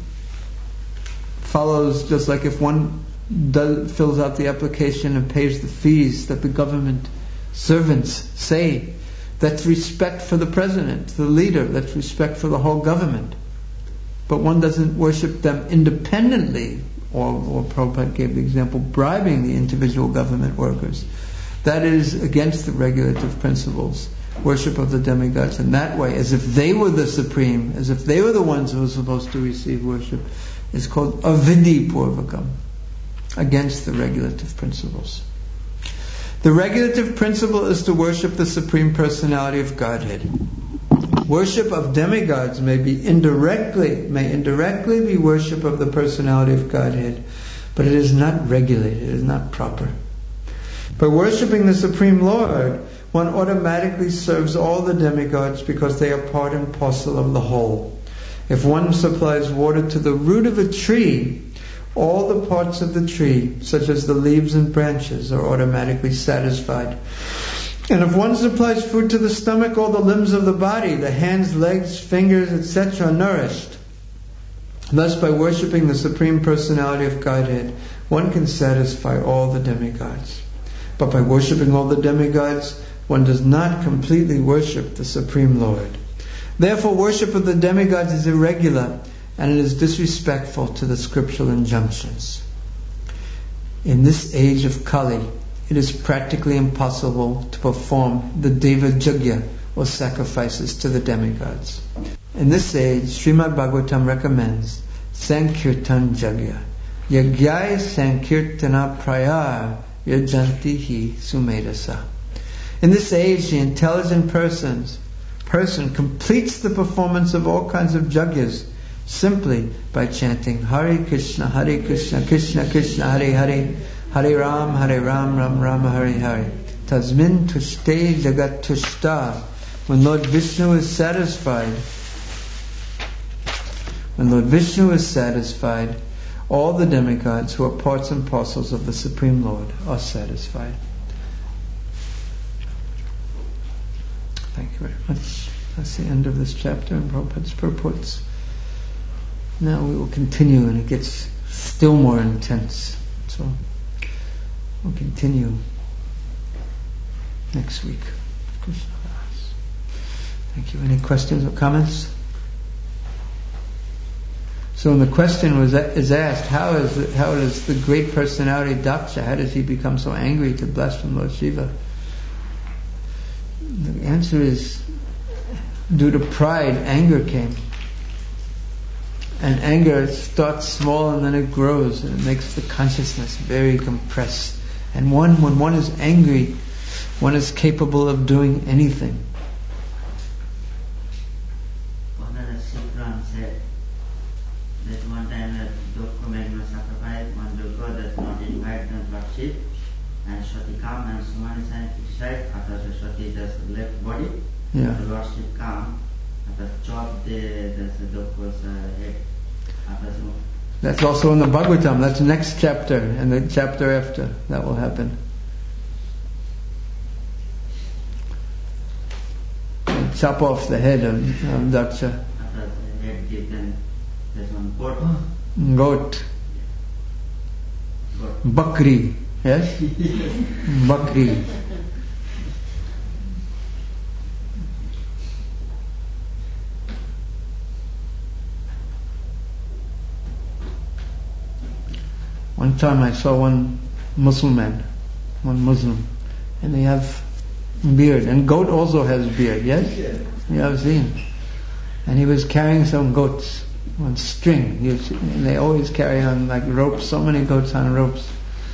follows, just like if one does, fills out the application and pays the fees that the government servants say, that's respect for the president, the leader, that's respect for the whole government. But one doesn't worship them independently, or, or Prabhupada gave the example, bribing the individual government workers. That is against the regulative principles, worship of the demigods in that way, as if they were the supreme, as if they were the ones who were supposed to receive worship, is called avidhi purvakam, against the regulative principles. The regulative principle is to worship the Supreme Personality of Godhead. Worship of demigods may be indirectly, may indirectly be worship of the Personality of Godhead, but it is not regulated, it is not proper. By worshipping the Supreme Lord, one automatically serves all the demigods because they are part and parcel of the whole. If one supplies water to the root of a tree, all the parts of the tree, such as the leaves and branches, are automatically satisfied. And if one supplies food to the stomach, all the limbs of the body, the hands, legs, fingers, et cetera, are nourished. Thus, by worshipping the Supreme Personality of Godhead, one can satisfy all the demigods. But by worshipping all the demigods, one does not completely worship the Supreme Lord. Therefore, worship of the demigods is irregular, and it is disrespectful to the scriptural injunctions. In this age of Kali, it is practically impossible to perform the Deva Yajna, or sacrifices to the demigods. In this age, Srimad Bhagavatam recommends Sankirtan Yajna. Yagyaya Sankirtana Prayar Yajantihi Sumedasa. In this age, the intelligent persons, person completes the performance of all kinds of yajnas simply by chanting Hare Krishna, Hare Krishna, Krishna Krishna, Hare Hare, Hare Ram, Hare Ram, Ram Ram, Hare Hare. Tasmin tushte jagat tushta. When Lord Vishnu is satisfied, when Lord Vishnu is satisfied, all the demigods who are parts and parcels of the Supreme Lord are satisfied. Thank you very much. That's the end of this chapter in Prabhupada's purports. Now we will continue, and it gets still more intense. So we'll continue next week. Thank you. Any questions or comments? So when the question was is asked, how is it, how does the great personality Daksha, how does he become so angry to blaspheme Lord Shiva? The answer is, due to pride, anger came. And anger starts small and then it grows, and it makes the consciousness very compressed. And one, when one is angry, one is capable of doing anything. One of the Sikram said that one time a Dukha made no sacrifice, one Dukha does not invite them to worship, and Shwati come and Sumani sang his right, after Shwati does left body, Yeah. the Lordship come, after chop the, the Dukha's uh, head. After some, That's also in the Bhagavatam. That's the next chapter, and the chapter after that will happen. And chop off the head of, of Daksha. after the head give then there's one goat. Goat. Goat. Bakri. Yes? Bakri. One time I saw one Muslim man, one Muslim, and they have beard, and goat also has beard, yes? You have seen. And he was carrying some goats on string. He was, and they always carry on like ropes, so many goats on ropes.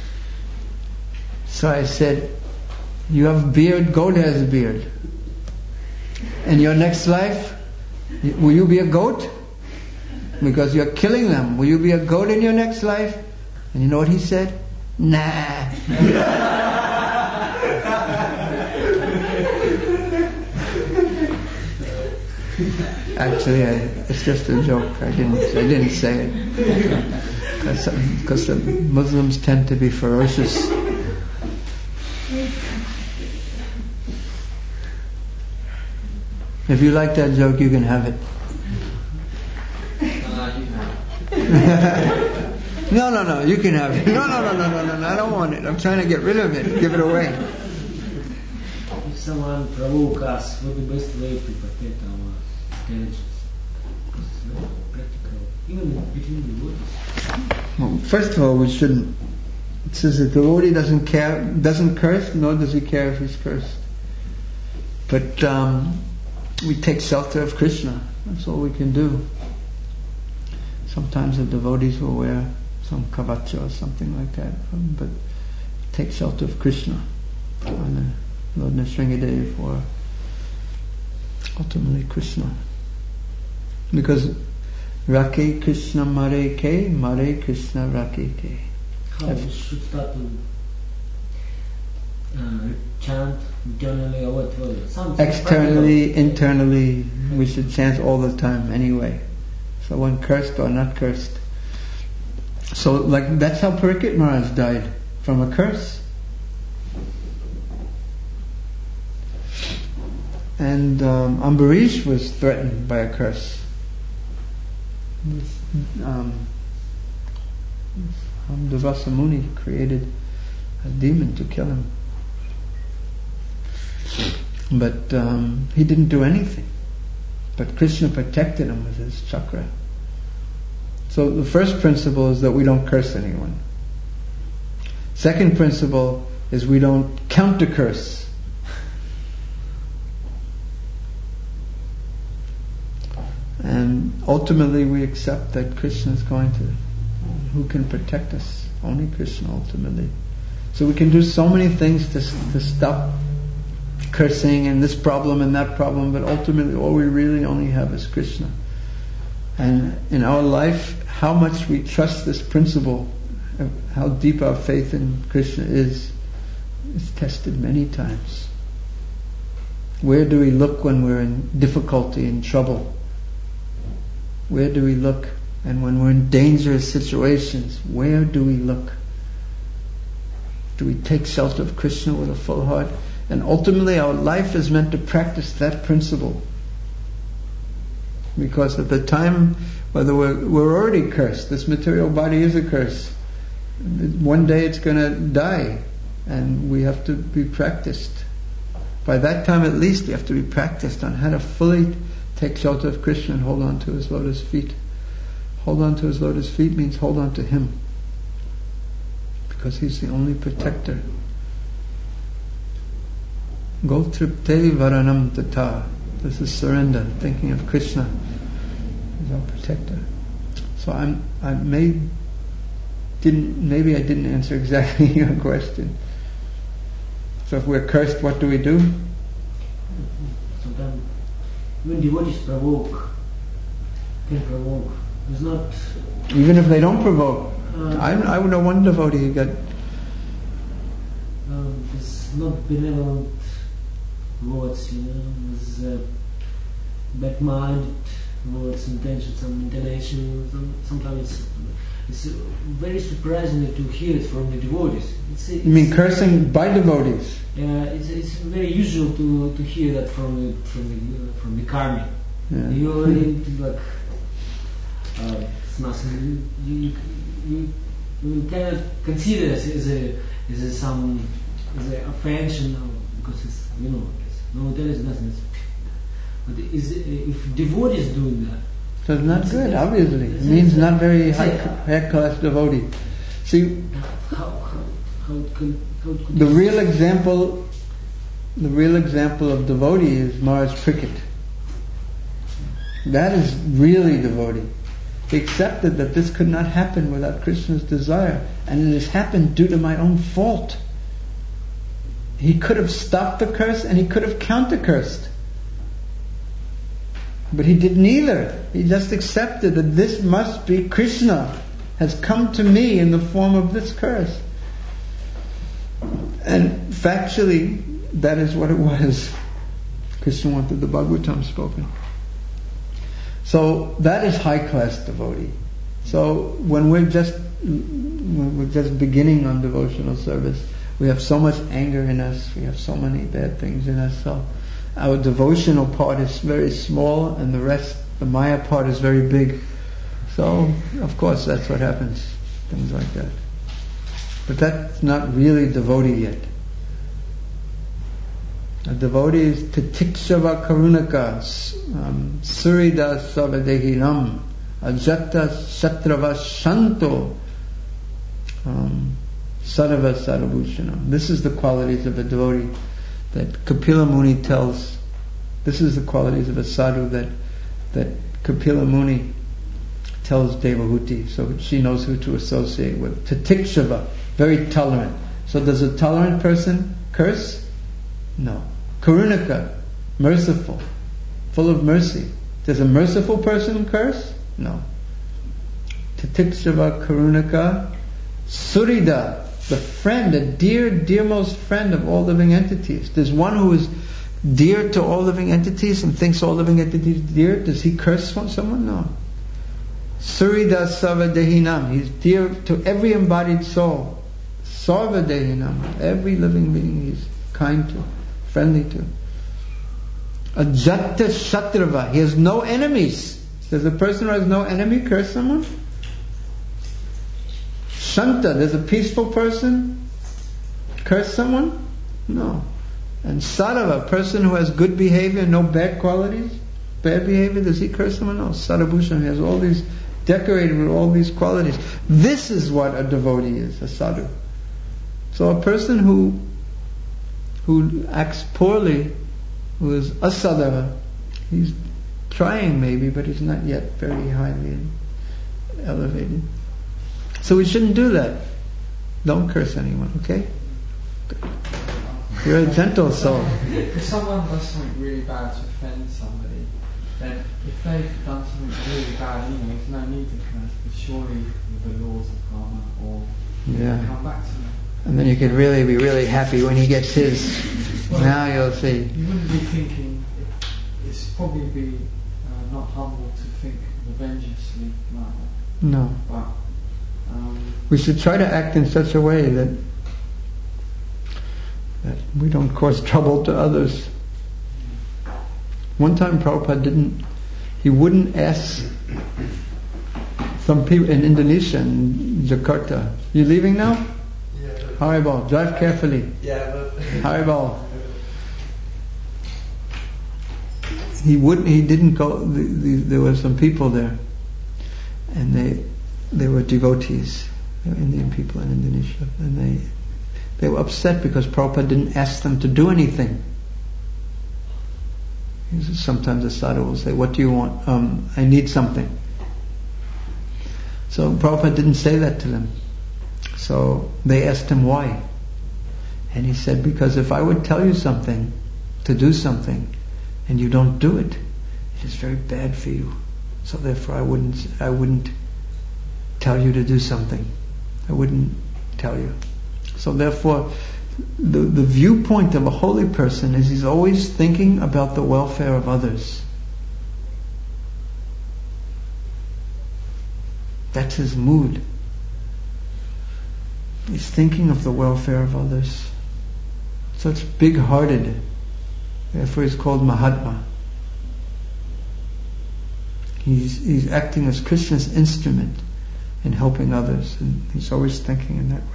So I said, you have beard, goat has a beard. In your next life, will you be a goat? Because you're killing them. Will you be a goat in your next life? And you know what he said? Nah. Actually, I, it's just a joke. I didn't. I didn't say it because the Muslims tend to be ferocious. If you like that joke, you can have it. No, no, no. You can have it. No, no, no, no, no, no, no. I don't want it. I'm trying to get rid of it. Give it away. If someone provoke us, what the best way to protect our intelligence? Because it's very practical, even between devotees. Well, first of all, we shouldn't. It says that the devotee doesn't care, doesn't curse, nor does he care if he's cursed. But um, we take shelter of Krishna. That's all we can do. Sometimes the devotees will wear some kavacha or something like that, but take shelter of Krishna, on Lord Nrsingadev, or ultimately Krishna. Because Rake Krishna Mare Ke, Mare Krishna Rake Ke. How we should start to uh, chant internally or whatever? Something Externally, practical. internally, we should chant all the time anyway. So one cursed or not cursed. So like that's how Parikshit Maharaj died, from a curse. And um, Ambarish was threatened by a curse. Um, um, Durvasa Muni created a demon to kill him. But um, he didn't do anything. But Krishna protected him with his chakra. So the first principle is that we don't curse anyone. Second principle is we don't counter curse. And ultimately we accept that Krishna is going to, who can protect us? Only Krishna ultimately. So we can do so many things to, to stop cursing and this problem and that problem, but ultimately all we really only have is Krishna. And in our life, how much we trust this principle, how deep our faith in Krishna is, is tested many times. Where do we look when we're in difficulty, in trouble? Where do we look? And when we're in dangerous situations, where do we look? Do we take shelter of Krishna with a full heart? And ultimately our life is meant to practice that principle. Because at the time, whether we're, we're already cursed, this material body is a curse. One day it's going to die, and we have to be practiced. By that time at least we have to be practiced on how to fully take shelter of Krishna and hold on to his lotus feet. Hold on to his lotus feet means hold on to him, because he's the only protector. Gotripte varanam tata. This is surrender, thinking of Krishna as our protector. So I'm, I may didn't, maybe I didn't answer exactly your question. So if we're cursed, what do we do? Sometimes when devotees provoke, can provoke. It's not. Even if they don't provoke. Uh, I, I know one devotee who got. Um, it's not benevolent words, you know, with uh, bad-minded words, intention, some intonation. Some, sometimes it's, it's very surprising to hear it from the devotees. It's, it's, You mean cursing by devotees? Yeah, it's, it's very usual to, to hear that from the from the uh, from the karmi. Yeah. You already like uh, it's nothing. You you, you you cannot consider it as a as a some as a offension, because it's, you know, no intelligence, nothing. But is if devotees doing that, So it's not it's, good, it's, obviously. it's, It means not very high, a, high class devotee. See, how how how it could, how it could the real example, the real example of devotee is Maharaj Parikshit. That is really devotee. He accepted that this could not happen without Krishna's desire, and it has happened due to my own fault. He could have stopped the curse and he could have counter-cursed. But he did neither. He just accepted that this must be Krishna has come to me in the form of this curse. And factually, that is what it was. Krishna wanted the Bhagavatam spoken. So that is high class devotee. So when we're just when we're just beginning on devotional service, we have so much anger in us, we have so many bad things in us. So our devotional part is very small, and the rest, the Maya part, is very big. So of course that's what happens, things like that. But that's not really devotee yet. A devotee is titikshava karunaka, um, surida savadehinam, ajata shatrava shanto, um, sadava sadabhushanam. This is the qualities of a devotee that Kapila Muni tells. This is the qualities of a sadhu that that Kapila Muni tells Devahuti, so she knows who to associate with. Titikshava, very tolerant. So does a tolerant person curse? No. Karunaka, merciful, full of mercy. Does a merciful person curse? No. Titikshava Karunaka, Surida, the friend, the dear, dearmost friend of all living entities. There's one who is dear to all living entities and thinks all living entities are dear. Does he curse someone? No. Surida Sarvadehinam, he's dear to every embodied soul. Sarvadehinam, every living being he's kind to, friendly to. Ajata Shatrava, he has no enemies. Does a person who has no enemy curse someone? Shanta, does a peaceful person curse someone? No. And Sadhava, a person who has good behavior, no bad qualities, bad behavior, does he curse someone? No. Sadhabhushan, he has all these, decorated with all these qualities. This is what a devotee is, a sadhu. So a person who who acts poorly, who is asadhava, he's trying maybe, but he's not yet very highly elevated. So we shouldn't do that. Don't curse anyone, okay? You're a gentle soul. If someone does something really bad to offend somebody, then if they've done something really bad, you know, there's no need to curse, but surely with the laws of karma or yeah. come back to them. And then you could really be really happy when he gets his. Well, now you'll see. You wouldn't be thinking, it's probably be uh, not humble to think revengeously like that. No. But um, we should try to act in such a way that that we don't cause trouble to others. One time Prabhupada didn't, he wouldn't ask some people in Indonesia, in Jakarta, you leaving now? Yeah. Haribol, drive carefully. Yeah, but Haribol. He wouldn't, he didn't go, the, the, there were some people there, and they they were devotees, they were Indian people in Indonesia, and they they were upset because Prabhupada didn't ask them to do anything. Sometimes a sadhu will say, what do you want? Um, I need something. So Prabhupada didn't say that to them. So they asked him why. And he said, because if I would tell you something, to do something, and you don't do it, it is very bad for you. So therefore I wouldn't I wouldn't tell you to do something. I wouldn't tell you. So therefore the, the viewpoint of a holy person is he's always thinking about the welfare of others. That's his mood. He's thinking of the welfare of others. Such big-hearted. Therefore he's called Mahatma. He's, he's acting as Krishna's instrument in helping others, and he's always thinking in that way.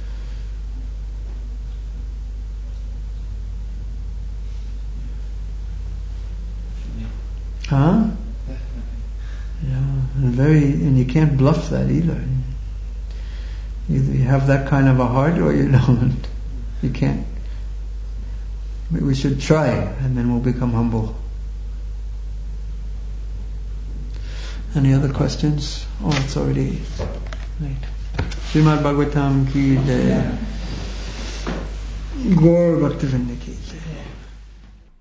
Huh? Yeah, and very, and you can't bluff that either. Either you have that kind of a heart or you don't. You can't. We should try, and then we'll become humble. Any other questions? Oh, it's already late. Srimad Bhagavatam ki jai. Gaur Bhaktivinoda ki jai.